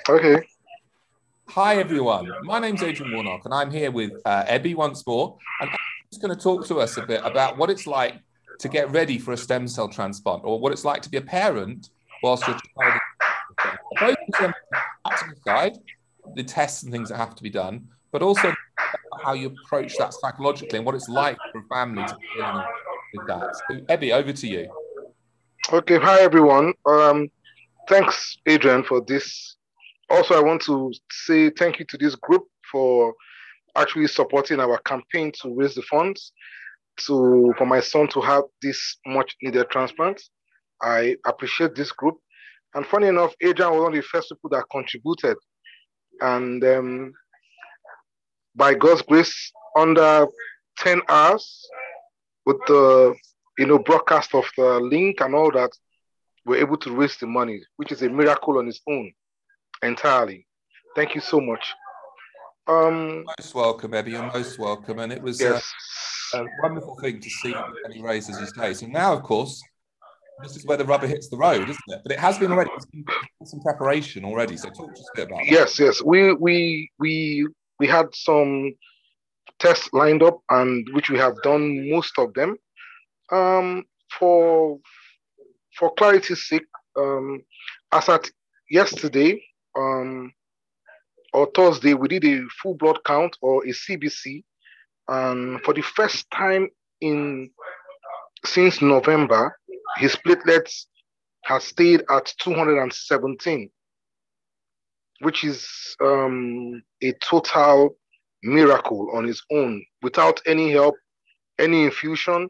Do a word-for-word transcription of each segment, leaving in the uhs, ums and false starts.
Okay. Hi, everyone. My name's Adrian Warnock, and I'm here with uh, Ebby once more. And Ebby's going to talk to us a bit about what it's like to get ready for a stem cell transplant, or what it's like to be a parent whilst your child is both in terms of the practical side, the tests and things that have to be done, but also how you approach that psychologically and what it's like for a family to be dealing with that. So, Ebby, over to you. Okay. Hi, everyone. Um, thanks, Adrian, for this. Also, I want to say thank you to this group for actually supporting our campaign to raise the funds to for my son to have this much needed transplant. I appreciate this group. And funny enough, Adrian was one of the first people that contributed. And um, by God's grace, under ten hours with the you know broadcast of the link and all that, we're able to raise the money, which is a miracle on its own entirely. Thank you so much. Um, Most welcome, Ebby. You're most welcome. And it was uh, yes, a wonderful thing to see the money raised, as you say. So now, of course, this is where the rubber hits the road, isn't it? But it has been already. It's been some preparation already. So talk to us a bit about that. yes, yes. We we we we had some tests lined up, and which we have done most of them. Um, for for clarity's sake, um, as at yesterday, um, or Thursday, we did a full blood count or a C B C, and for the first time in since November, his platelets has stayed at two hundred seventeen, which is um, a total miracle on its own without any help, any infusion.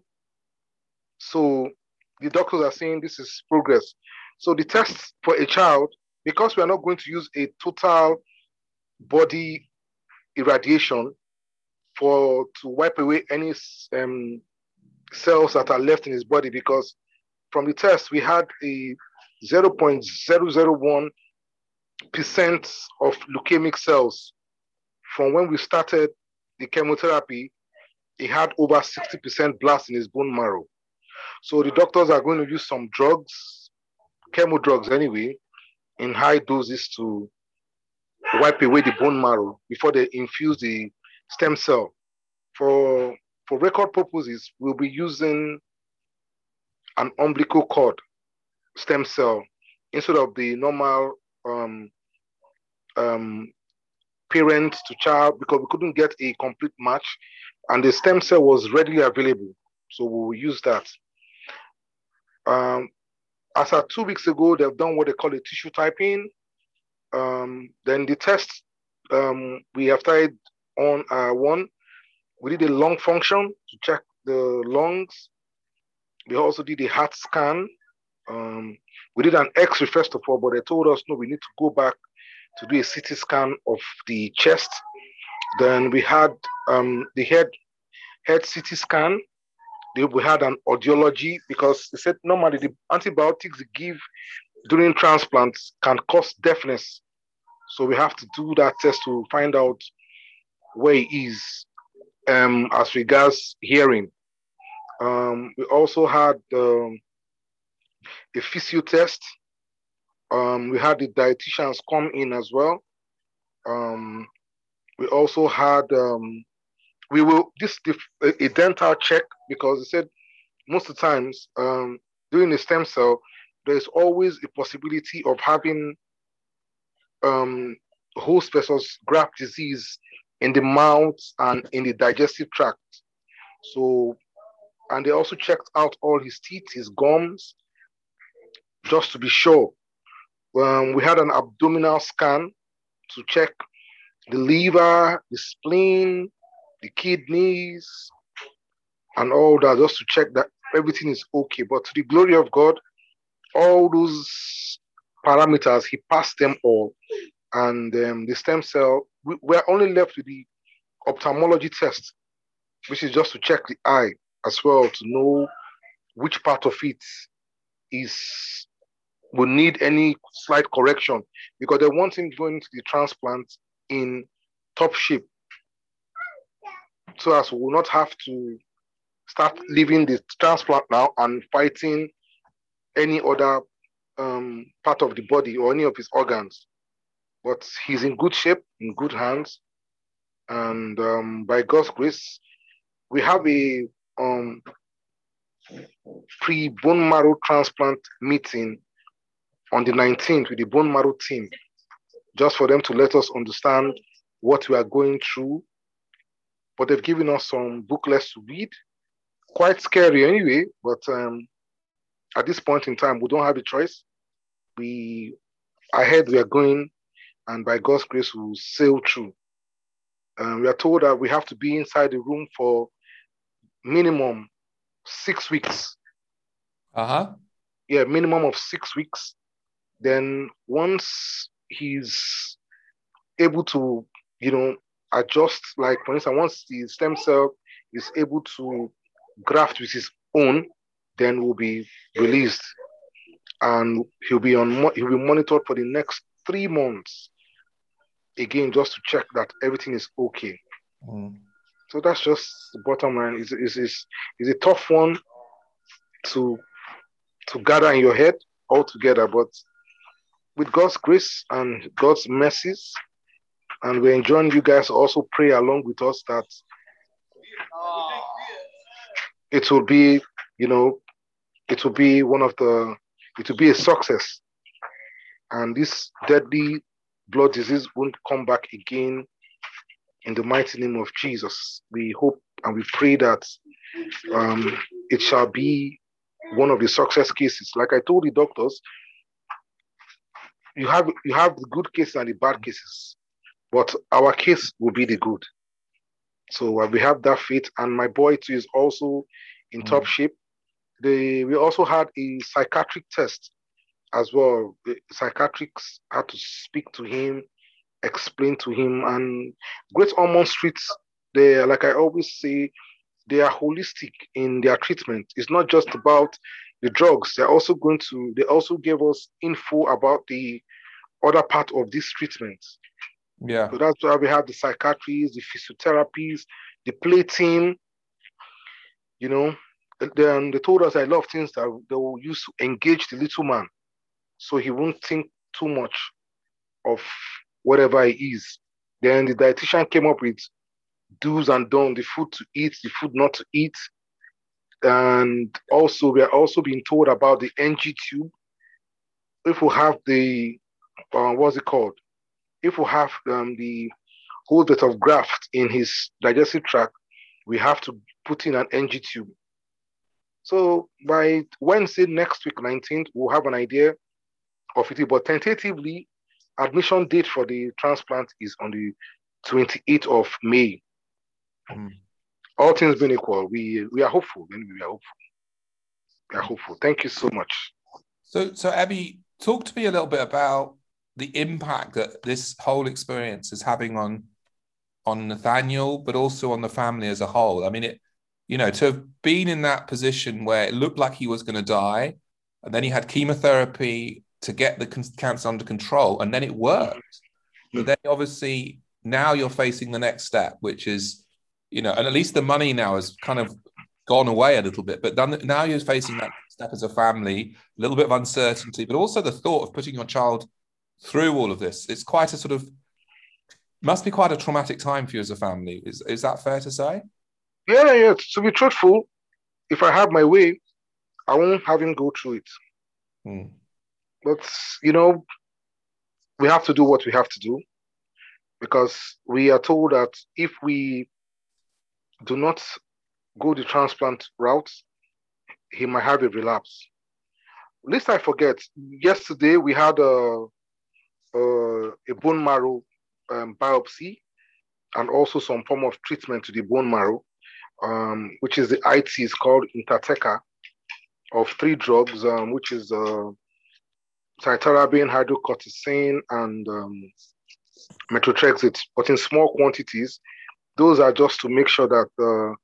So the doctors are saying this is progress. So the tests for a child, because we are not going to use a total body irradiation for to wipe away any um, cells that are left in his body, because from the test we had a zero point zero zero one percent of leukemic cells from when we started the chemotherapy. He had over sixty percent blast in his bone marrow. So the doctors are going to use some drugs, chemo drugs anyway, in high doses to wipe away the bone marrow before they infuse the stem cell. For for record purposes, we'll be using an umbilical cord stem cell instead of the normal um, um, parent to child, because we couldn't get a complete match, and the stem cell was readily available, so we will use that. Um, as of two weeks ago, they've done what they call a tissue typing. Um, then the test um, we have tried on uh, one. We did a lung function to check the lungs. We also did a heart scan. Um, we did an X-ray first of all, but they told us no, we need to go back to do a C T scan of the chest. Then we had um, the head head C T scan. We had an audiology, because they said normally the antibiotics they give during transplants can cause deafness. So we have to do that test to find out where he is um, as regards hearing. Um, we also had um, a physio test. Um, we had the dietitians come in as well. Um, we also had um, we will this a, a dental check, because they said most of the times um, during the stem cell there's always a possibility of having um, host versus graft disease in the mouth and in the digestive tract. So, and they also checked out all his teeth, his gums, just to be sure. Um, we had an abdominal scan to check the liver, the spleen, the kidneys, and all that, just to check that everything is okay. But to the glory of God, all those parameters, he passed them all. And um, the stem cell, we, we're only left with the ophthalmology test, which is just to check the eye as well to know which part of it is will need any slight correction, because they want him going to the transplant in top shape, so as we will not have to start leaving the transplant now and fighting any other um, part of the body or any of his organs. but he's in good shape, in good hands. And um, by God's grace, we have a um, pre-bone marrow transplant meeting on the nineteenth with the bone marrow team, just for them to let us understand what we are going through. But they've given us some booklets to read. Quite scary anyway, but um, at this point in time, we don't have a choice. We ahead we are going, and by God's grace, we'll sail through. Um, we are told that we have to be inside the room for minimum six weeks. Uh-huh. Yeah, minimum of six weeks. Then once he's able to, you know, adjust, like for instance, once the stem cell is able to graft with his own, then will be released, and he'll be on he'll be monitored for the next three months. Again, just to check that everything is okay. Mm. So that's just the bottom line. Is is is is a tough one to to gather in your head altogether, but with God's grace and God's mercies, and we're enjoying you guys also pray along with us that it will be, you know, it will be one of the, it will be a success. And this deadly blood disease won't come back again in the mighty name of Jesus. We hope and we pray that um, it shall be one of the success cases. Like I told the doctors, you have you have the good cases and the bad cases, but our case will be the good. So uh, we have that faith, and my boy too is also in mm. top shape. They we also had a psychiatric test as well. The psychiatrists had to speak to him, explain to him, and Great Ormond Streets, they, like I always say, they are holistic in their treatment. It's not just about the drugs. They're also going to, they also gave us info about the other part of this treatment. Yeah. So that's why we have the psychiatrists, the physiotherapies, the plating, you know. Then they told us a lot of things that they will use to engage the little man so he won't think too much of whatever he is. Then the dietitian came up with do's and don'ts, the food to eat, the food not to eat. And also, we are also being told about the N G tube. If we have the, uh, what's it called? If we have um, the whole bit of graft in his digestive tract, we have to put in an N G tube. So by Wednesday next week, nineteenth, we'll have an idea of it. But tentatively, admission date for the transplant is on the twenty-eighth of May. Mm. All things being equal, we we are hopeful. We are hopeful. We are hopeful. Thank you so much. So, so Abby, talk to me a little bit about the impact that this whole experience is having on on Nathaniel, but also on the family as a whole. I mean, it, you know, to have been in that position where it looked like he was going to die, and then he had chemotherapy to get the cancer under control, and then it worked. Mm-hmm. But then obviously now you're facing the next step, which is, you know, and at least the money now has kind of gone away a little bit, but then, now you're facing that step as a family, a little bit of uncertainty, but also the thought of putting your child through all of this. It's quite a sort of, must be quite a traumatic time for you as a family. Is is that fair to say? Yeah, yeah. To be truthful, if I have my way, I won't have him go through it. Hmm. But, you know, we have to do what we have to do, because we are told that if we do not go the transplant route, he might have a relapse. Lest I forget, yesterday we had a, a, a bone marrow um, biopsy and also some form of treatment to the bone marrow, um, which is the I T, is called Interteca, of three drugs, um, which is uh, cytarabine, hydrocortisone, and um, methotrexate, but in small quantities. Those are just to make sure that the,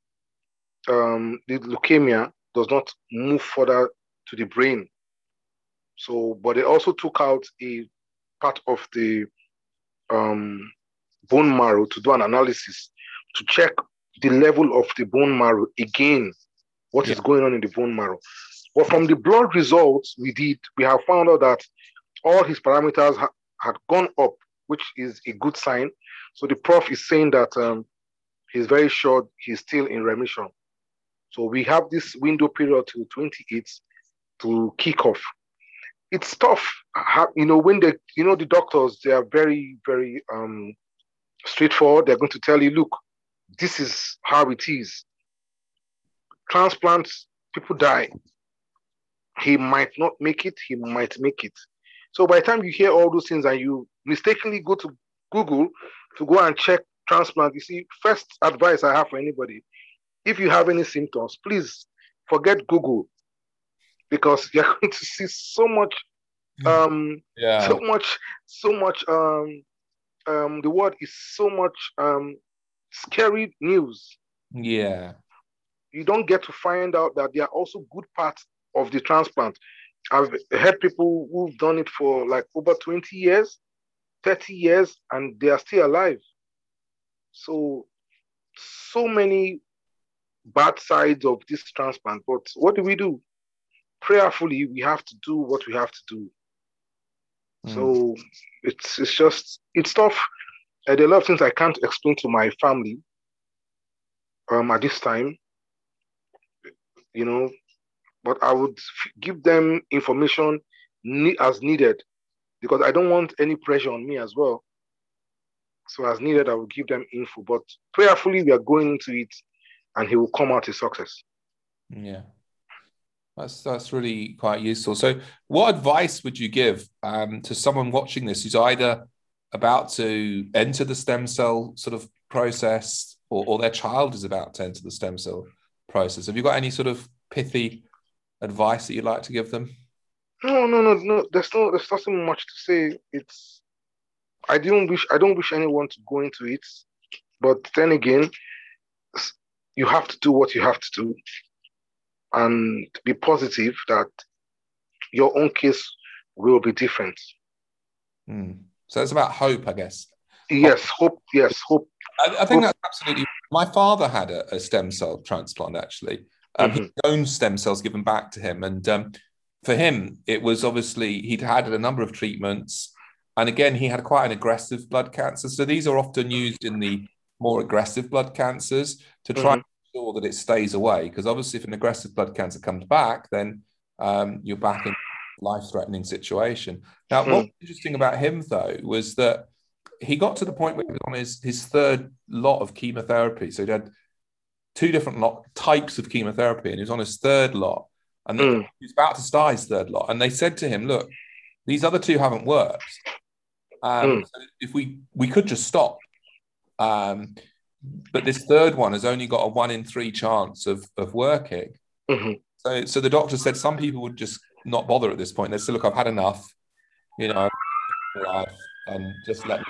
um, the leukemia does not move further to the brain. So, but they also took out a part of the um, bone marrow to do an analysis to check the level of the bone marrow again, what yeah. is going on in the bone marrow. But from the blood results we did, we have found out that all his parameters ha- had gone up, which is a good sign. So the prof is saying that um, he's very sure he's still in remission. So we have this window period to twenty-eighth to kick off. It's tough, you know, when they, you know, the doctors, they are very, very um, straightforward. They're going to tell you, look, this is how it is. Transplants, people die. He might not make it, he might make it. So by the time you hear all those things and you mistakenly go to Google to go and check transplant, you see, first advice I have for anybody, if you have any symptoms, please forget Google, because you're going to see so much, um, yeah. so much, so much, um, um, the word is so much um, scary news. Yeah. You don't get to find out that there are also good parts of the transplant. I've heard people who've done it for like over twenty years, thirty years, and they are still alive. So, so many bad sides of this transplant. But what do we do? Prayerfully, we have to do what we have to do. Mm. So it's it's just, it's tough. Uh, there are a lot of things I can't explain to my family um, at this time, you know, but I would f- give them information ne- as needed, because I don't want any pressure on me as well. So as needed, I will give them info, but prayerfully, we are going into it and he will come out a success. Yeah. That's that's really quite useful. So what advice would you give um, to someone watching this who's either about to enter the stem cell sort of process, or, or their child is about to enter the stem cell process? Have you got any sort of pithy advice that you'd like to give them? No, no, no, no. There's no, there's nothing much to say. It's, I don't wish, I don't wish anyone to go into it, but then again, you have to do what you have to do, and be positive that your own case will be different. Mm. So it's about hope, I guess. Yes, hope. hope yes, hope. I, I think hope. That's absolutely. My father had a, a stem cell transplant, actually. Um, mm-hmm. His own stem cells given back to him. And um, for him, it was obviously, he'd had a number of treatments. And again, he had quite an aggressive blood cancer. So these are often used in the more aggressive blood cancers to try mm-hmm. and ensure that it stays away. Because obviously, if an aggressive blood cancer comes back, then um, you're back in a life-threatening situation. Now, mm-hmm. what was interesting about him, though, was that he got to the point where he was on his, his third lot of chemotherapy. So he'd had two different lot, types of chemotherapy, and he was on his third lot. And mm. he was about to start his third lot. And they said to him, look, these other two haven't worked. Um, mm. so if we, we could just stop. Um, but this third one has only got a one in three chance of, of working. Mm-hmm. So, so the doctor said some people would just not bother at this point. They'd say, look, I've had enough, you know, life, and just let me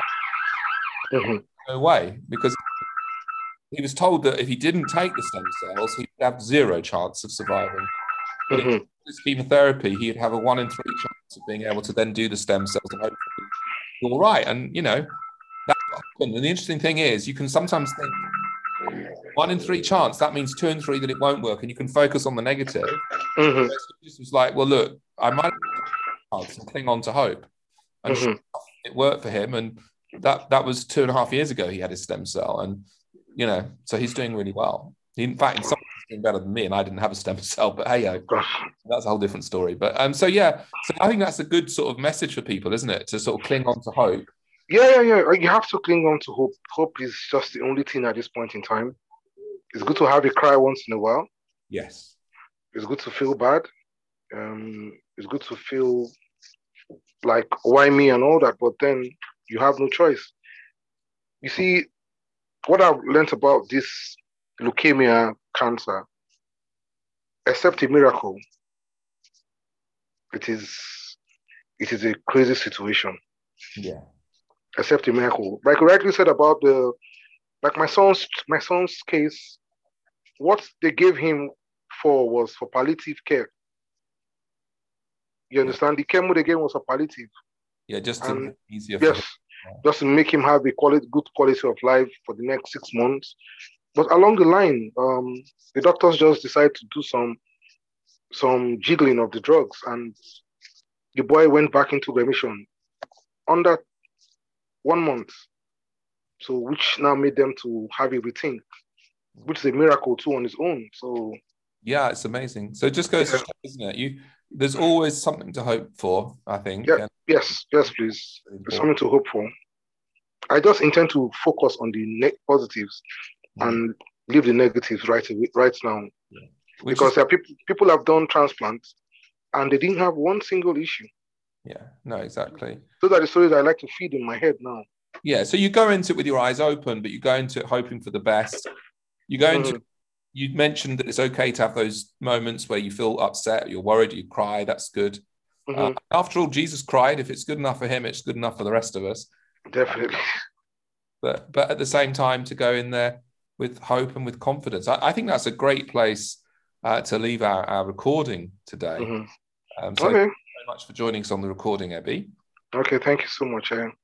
go. Mm-hmm. No way, because he was told that if he didn't take the stem cells, he'd have zero chance of surviving. But mm-hmm. if his chemotherapy, he'd have a one in three chance of being able to then do the stem cells and hopefully be all right. And, you know, that's what happened. And the interesting thing is, you can sometimes think one in three chance, that means two and three that it won't work, and you can focus on the negative. Mm-hmm. So it was like, well, look, I might have a chance and cling on to hope. And mm-hmm. it worked for him. And that that was two and a half years ago he had his stem cell. And, you know, so he's doing really well. He, in fact, in some ways, he's doing better than me, and I didn't have a stem cell, but hey, yo, that's a whole different story. But um, so, yeah, so I think that's a good sort of message for people, isn't it? To sort of cling on to hope. Yeah, yeah, yeah. You have to cling on to hope. Hope is just the only thing at this point in time. It's good to have a cry once in a while. Yes. It's good to feel bad. Um, it's good to feel like, why me and all that, but then you have no choice. You see, what I've learned about this leukemia cancer, except a miracle, it is it is a crazy situation. Yeah. Except a miracle. Like you rightly said about the, like my son's my son's case, what they gave him for was for palliative care. You understand? The chemo they gave him was for palliative. Yeah, just to and, make it easier. Yes, for just to make him have a quality, good quality of life for the next six months. But along the line, um, the doctors just decided to do some some jiggling of the drugs, and the boy went back into remission under one month. So, which now made them to have a rethink, which is a miracle too on its own. So, yeah, it's amazing. So it just goes yeah. to show, isn't it? You there's always something to hope for, I think. Yeah, And yes, yes, please. There's something to hope for. I just intend to focus on the ne- positives mm. and leave the negatives right right now. Yeah. Because is... there are people people have done transplants and they didn't have one single issue. Yeah, no, exactly. Those are the stories I like to feed in my head now. Yeah, so you go into it with your eyes open, but you go into it hoping for the best. You go into mm. You mentioned that it's okay to have those moments where you feel upset, you're worried, you cry. That's good. Mm-hmm. Uh, after all, Jesus cried. If it's good enough for him, it's good enough for the rest of us. Definitely. But but at the same time, to go in there with hope and with confidence. I, I think that's a great place uh, to leave our, our recording today. Mm-hmm. Um, so okay. thank you very much for joining us on the recording, Ebby. Okay, thank you so much. Eh?